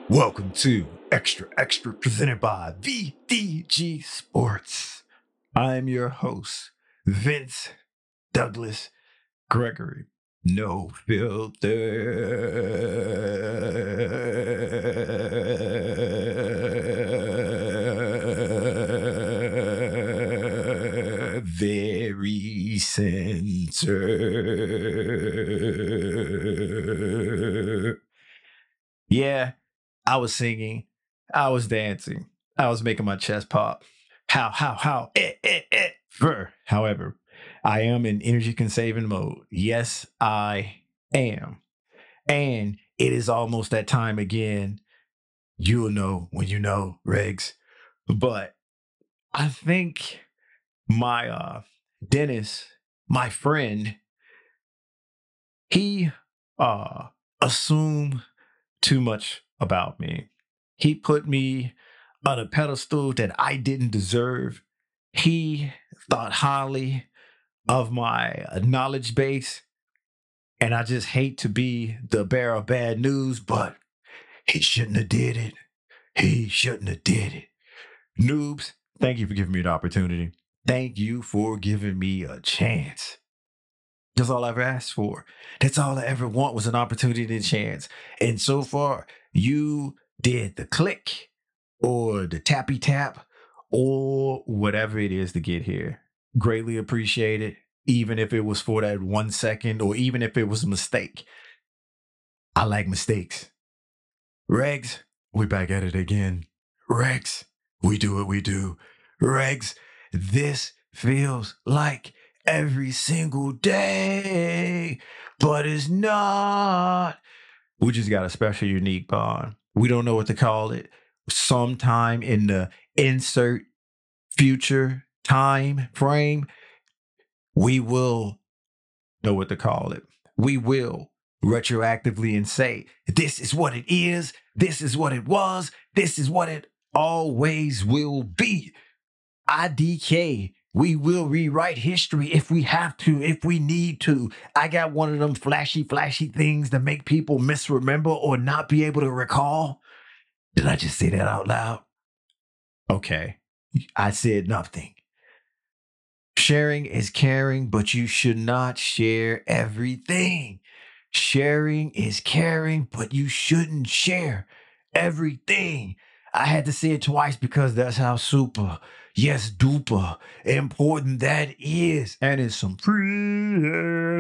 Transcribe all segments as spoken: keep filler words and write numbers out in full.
Welcome to Extra Extra presented by V D G Sports. I'm your host, Vince Douglas Gregory. No filter. Very center. Yeah, I was singing, I was dancing, I was making my chest pop. How, how, how, eh, eh, eh, ver. However, I am in energy conserving mode. Yes, I am. And it is almost that time again. You'll know when you know, Regs. But I think my uh Dennis, my friend, he uh assumed too much about me. He put me on a pedestal that I didn't deserve. He thought highly of my knowledge base. And I just hate to be the bearer of bad news, but he shouldn't have did it. He shouldn't have did it. Noobs, thank you for giving me the opportunity. Thank you for giving me a chance. That's all I ever asked for. That's all I ever want was an opportunity and a chance. And so far, you did the click or the tappy tap or whatever it is to get here. Greatly appreciate it, even if it was for that one second or even if it was a mistake. I like mistakes. Regs, we back at it again. Regs, we do what we do. Regs, this feels like every single day, but it's not. We just got a special, unique bond. We don't know what to call it. Sometime in the insert future time frame, we will know what to call it. We will retroactively and say, this is what it is. This is what it was. This is what it always will be. I D K. We will rewrite history if we have to, if we need to. I got one of them flashy, flashy things that make people misremember or not be able to recall. Did I just say that out loud? Okay, I said nothing. Sharing is caring, but you should not share everything. Sharing is caring, but you shouldn't share everything. I had to say it twice because that's how super, yes, duper important that is. And it's some free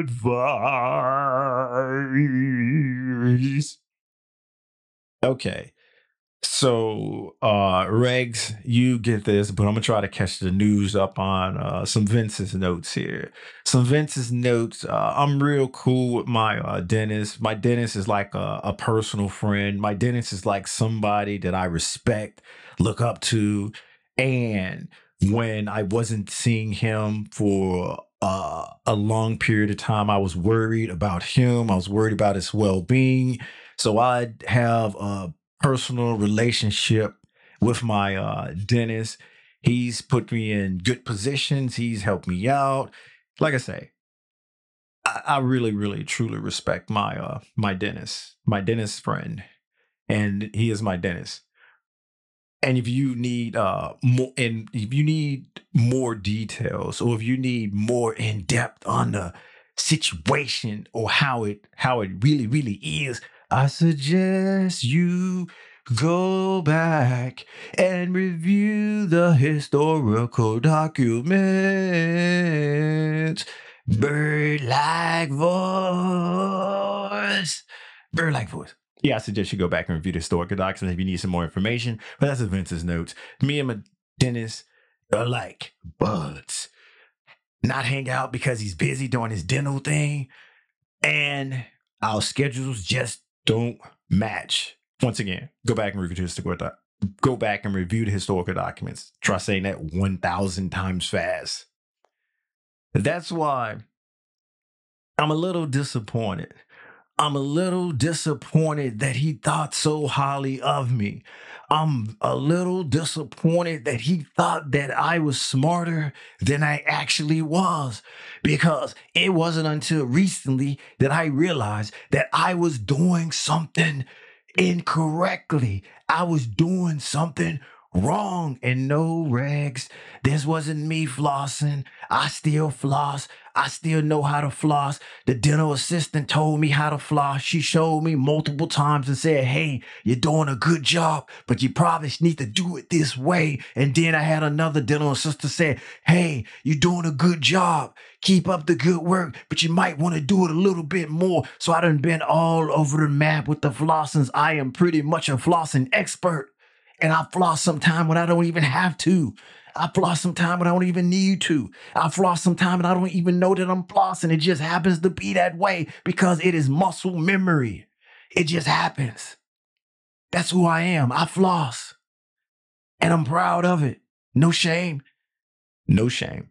advice. Okay. So, uh, Regs, you get this, but I'm gonna try to catch the news up on uh, some Vince's notes here. Some Vince's notes. Uh, I'm real cool with my uh, dentist. My dentist is like a, a personal friend. My dentist is like somebody that I respect, look up to. And when I wasn't seeing him for uh, a long period of time, I was worried about him. I was worried about his well being. So I'd have a personal relationship with my uh, dentist. He's put me in good positions. He's helped me out. Like I say, I, I really, really, truly respect my uh, my dentist, my dentist friend, and he is my dentist. And if you need uh more, and if you need more details, or if you need more in depth on the situation or how it how it really, really is, I suggest you go back and review the historical documents. Bird like voice. Bird like voice. Yeah, I suggest you go back and review the historical documents if you need some more information. But that's Vince's notes. Me and my dentist are like buds. Not hang out because he's busy doing his dental thing. And our schedules just don't match. Once again, go back and review the historical doc- go back and review the historical documents. Try saying that one thousand times fast. That's why I'm a little disappointed. I'm a little disappointed that he thought so highly of me. I'm a little disappointed that he thought that I was smarter than I actually was, because it wasn't until recently that I realized that I was doing something incorrectly. I was doing something wrong. And no, Regs, this wasn't me flossing. I still floss. I still know how to floss. The dental assistant told me how to floss. She showed me multiple times and said, hey, you're doing a good job, but you probably need to do it this way. And then I had another dental assistant say, hey, you're doing a good job. Keep up the good work, but you might want to do it a little bit more. So I done been all over the map with the flossings. I am pretty much a flossing expert. And I floss sometime when I don't even have to. I floss sometime when I don't even need to. I floss sometime and I don't even know that I'm flossing. It just happens to be that way because it is muscle memory. It just happens. That's who I am. I floss. And I'm proud of it. No shame. No shame.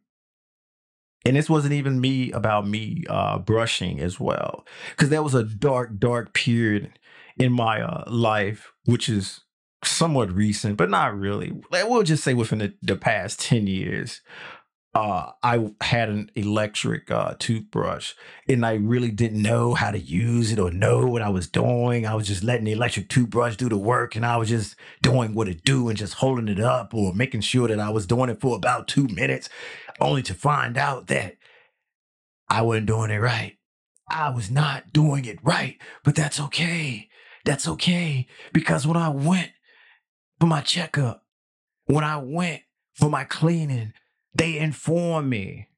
And this wasn't even me about me uh, brushing as well. Because there was a dark, dark period in my uh, life, which is somewhat recent, but not really. Like, we'll just say within the, the past ten years, uh, I had an electric uh, toothbrush and I really didn't know how to use it or know what I was doing. I was just letting the electric toothbrush do the work and I was just doing what it do and just holding it up or making sure that I was doing it for about two minutes, only to find out that I wasn't doing it right. I was not doing it right, but that's okay. That's okay because when I went for my checkup, when I went for my cleaning, they informed me,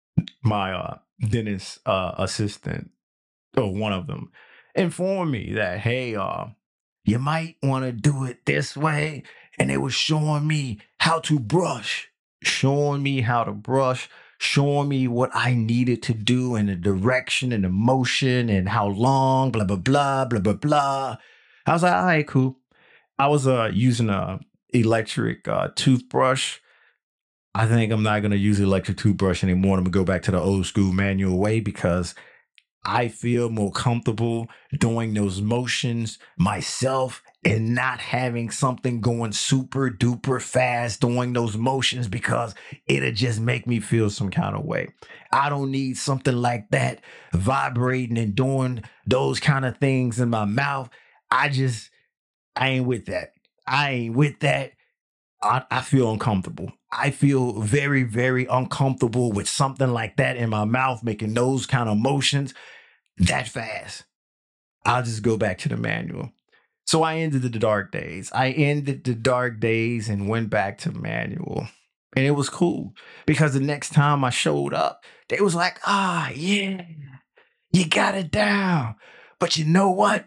my uh, dentist uh, assistant, or one of them, informed me that, hey, uh, you might want to do it this way. And they were showing me how to brush, showing me how to brush, showing me what I needed to do and the direction and the motion and how long, blah, blah, blah, blah, blah, blah. I was like, all right, cool. I was uh, using a electric uh, toothbrush. I think I'm not going to use electric toothbrush anymore. I'm going to go back to the old school manual way because I feel more comfortable doing those motions myself and not having something going super duper fast doing those motions because it'll just make me feel some kind of way. I don't need something like that vibrating and doing those kind of things in my mouth. I just, I ain't with that. I ain't with that. I, I feel uncomfortable. I feel very, very uncomfortable with something like that in my mouth, making those kind of motions that fast. I'll just go back to the manual. So I ended the dark days. I ended the dark days and went back to manual. And it was cool because the next time I showed up, they was like, ah, yeah, you got it down. But you know what?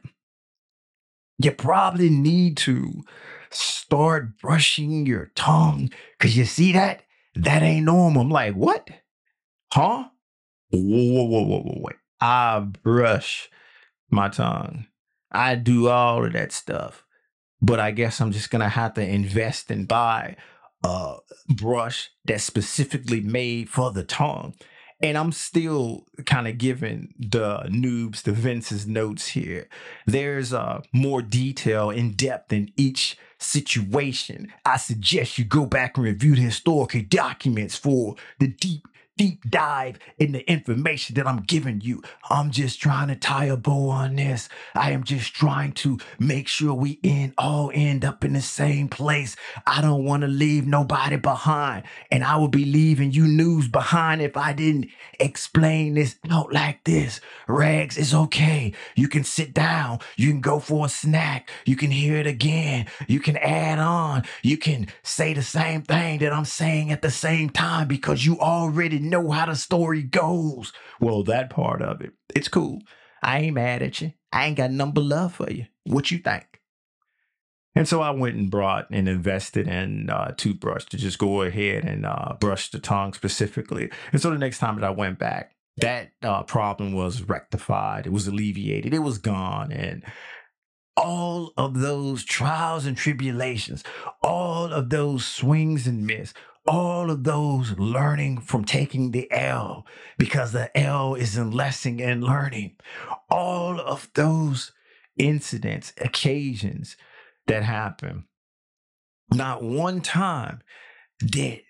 You probably need to start brushing your tongue because you see that? That ain't normal. I'm like, what? Huh? Whoa, whoa, whoa, whoa, whoa, wait. I brush my tongue. I do all of that stuff. But I guess I'm just going to have to invest and buy a brush that's specifically made for the tongue. And I'm still kind of giving the noobs, the Vince's notes here. There's uh, more detail in depth in each situation. I suggest you go back and review the historical documents for the deep deep dive in the information that I'm giving you. I'm just trying to tie a bow on this. I am just trying to make sure we end all end up in the same place. I don't want to leave nobody behind, and I would be leaving you news behind if I didn't explain this out like this. Rags, it's okay. You can sit down. You can go for a snack. You can hear it again. You can add on. You can say the same thing that I'm saying at the same time because you already know how the story goes. Well, that part of it, it's cool. I ain't mad at you. I ain't got number love for you. What you think? And so I went and brought and invested in a toothbrush to just go ahead and uh, brush the tongue specifically. And so the next time that I went back, that uh, problem was rectified. It was alleviated. It was gone. And all of those trials and tribulations, all of those swings and misses, all of those learning from taking the L, because the L is in lesson and learning, all of those incidents, occasions that happen, not one time did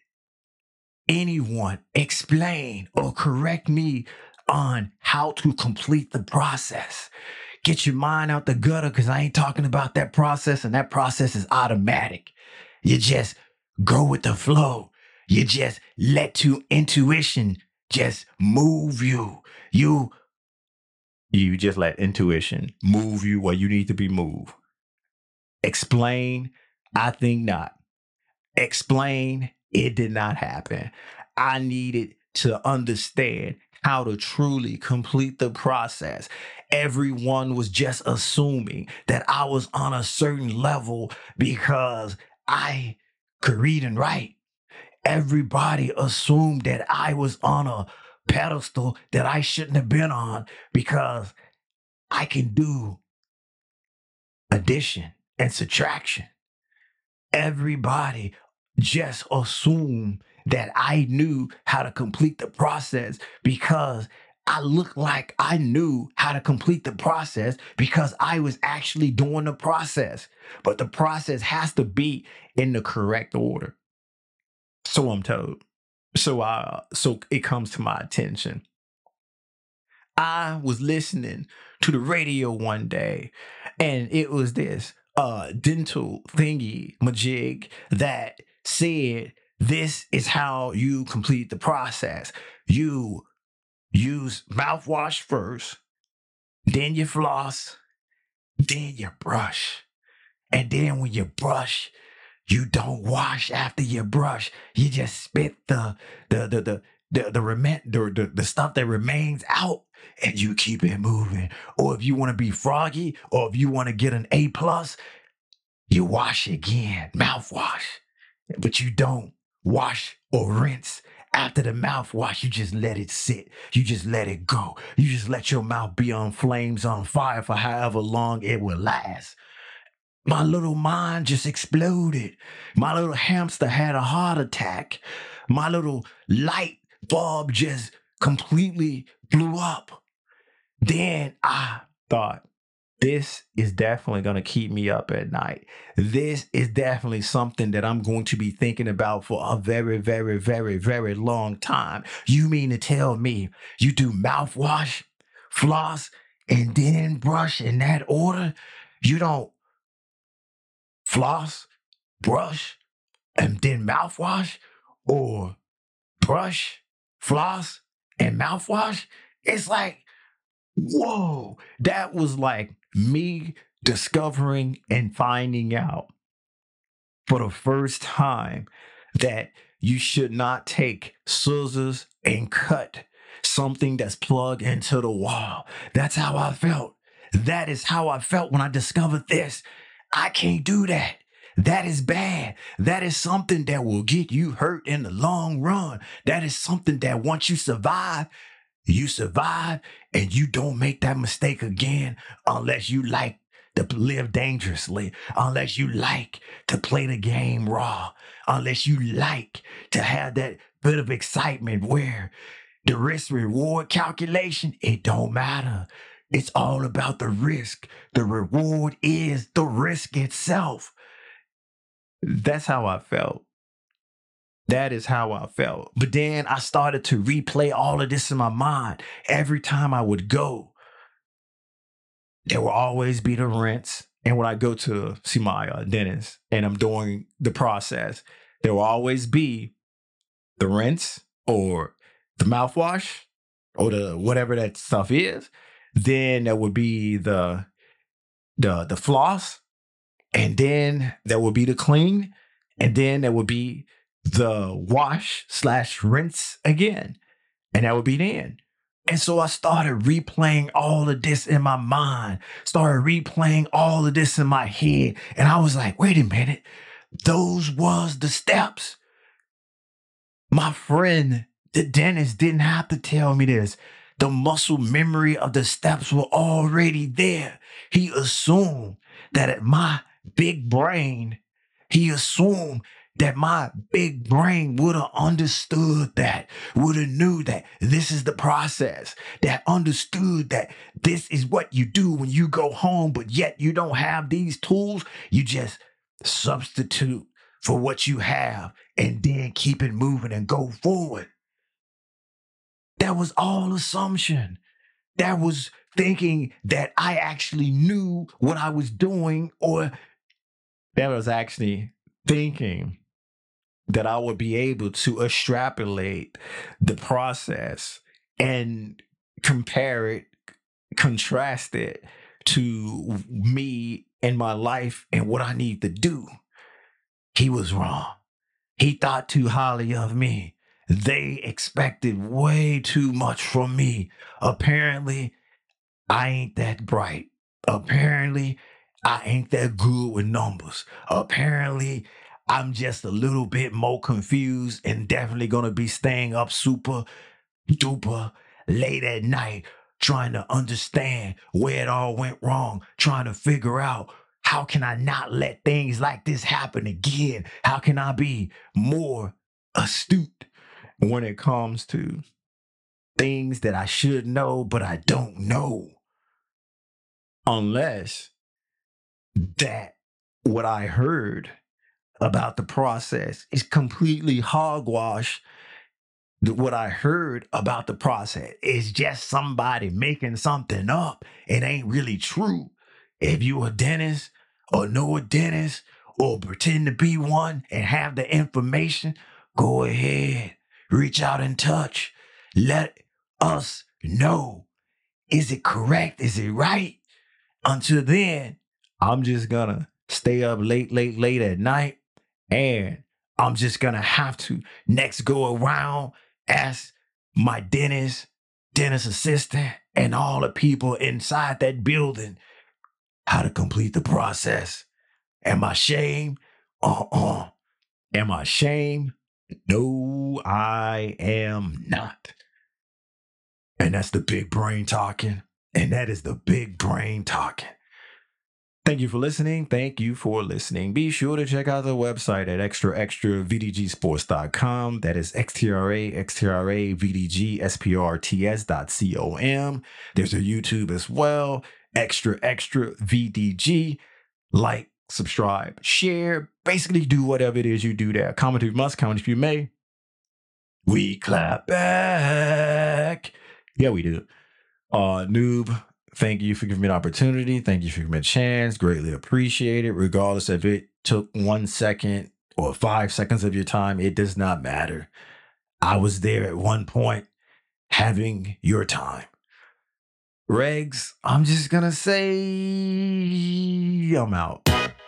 anyone explain or correct me on how to complete the process. Get your mind out the gutter because I ain't talking about that process, and that process is automatic. You just go with the flow. You just let to intuition just move you. You you just let intuition move you where you need to be moved. Explain, I think not. Explain, it did not happen. I needed to understand how to truly complete the process. Everyone was just assuming that I was on a certain level because I could read and write. Everybody assumed that I was on a pedestal that I shouldn't have been on because I can do addition and subtraction. Everybody just assumed that I knew how to complete the process because I looked like I knew how to complete the process because I was actually doing the process. But the process has to be in the correct order. So I'm told. So uh so it comes to my attention. I was listening to the radio one day, and it was this uh dental thingy majig that said this is how you complete the process. You use mouthwash first, then you floss, then you brush. And then when you brush, you don't wash after you brush. You just spit the the the the the the, rema- the, the, the stuff that remains out, and you keep it moving. Or if you want to be froggy, or if you want to get an A plus, you wash again, mouthwash. But you don't wash or rinse after the mouthwash. You just let it sit. You just let it go. You just let your mouth be on flames, on fire for however long it will last. My little mind just exploded. My little hamster had a heart attack. My little light bulb just completely blew up. Then I thought, this is definitely going to keep me up at night. This is definitely something that I'm going to be thinking about for a very, very, very, very long time. You mean to tell me you do mouthwash, floss, and then brush in that order? You don't floss, brush, and then mouthwash, or brush, floss, and mouthwash? It's like, whoa, that was like me discovering and finding out for the first time that you should not take scissors and cut something that's plugged into the wall. That's how I felt. That is how I felt when I discovered this. I can't do that. That is bad. That is something that will get you hurt in the long run. That is something that once you survive, you survive, and you don't make that mistake again unless you like to live dangerously, unless you like to play the game raw, unless you like to have that bit of excitement where the risk reward calculation, it don't matter. It's all about the risk. The reward is the risk itself. That's how I felt. That is how I felt. But then I started to replay all of this in my mind. Every time I would go, there will always be the rinse. And when I go to see my uh, dentist and I'm doing the process, there will always be the rinse or the mouthwash or the whatever that stuff is. Then there would be the the the floss, and then there would be the clean, and then there would be the wash slash rinse again, and that would be the end. And so I started replaying all of this in my mind, started replaying all of this in my head, and I was like, wait a minute, those was the steps. My friend, the dentist, didn't have to tell me this. The muscle memory of the steps were already there. He assumed that at my big brain, he assumed that my big brain would have understood that, would have knew that this is the process, that understood that this is what you do when you go home, but yet you don't have these tools. You just substitute for what you have and then keep it moving and go forward. That was all assumption. that was thinking that I actually knew what I was doing, or that was actually thinking that I would be able to extrapolate the process and compare it, contrast it to me and my life and what I need to do. He was wrong. He thought too highly of me. They expected way too much from me. Apparently, I ain't that bright. Apparently, I ain't that good with numbers. Apparently, I'm just a little bit more confused and definitely gonna be staying up super duper late at night trying to understand where it all went wrong, trying to figure out how can I not let things like this happen again? How can I be more astute when it comes to things that I should know, but I don't know? Unless that what I heard about the process is completely hogwash. Th- What I heard about the process is just somebody making something up. It ain't really true. If you a dentist or know a dentist or pretend to be one and have the information, go ahead, reach out and touch. Let us know. Is it correct? Is it right? Until then, I'm just gonna stay up late, late, late at night, and I'm just gonna have to next go around, ask my dentist, dentist assistant, and all the people inside that building how to complete the process. Am I shame? Uh-uh. Am I shame? No, I am not. And that's the big brain talking. And that is the big brain talking. Thank you for listening. Thank you for listening. Be sure to check out the website at extra extra v d g sports dot com. That is X T R A, X T R A, V D G, S P R T S dot com. There's a YouTube as well, Extra Extra V D G. Like, subscribe, share, basically do whatever it is you do there. Comment if you must, comment if you may. We clap back. Yeah, we do. Uh, noob, thank you for giving me an opportunity. Thank you for giving me a chance. Greatly appreciate it. Regardless if it took one second or five seconds of your time, it does not matter. I was there at one point having your time. Regs, I'm just gonna say I'm out.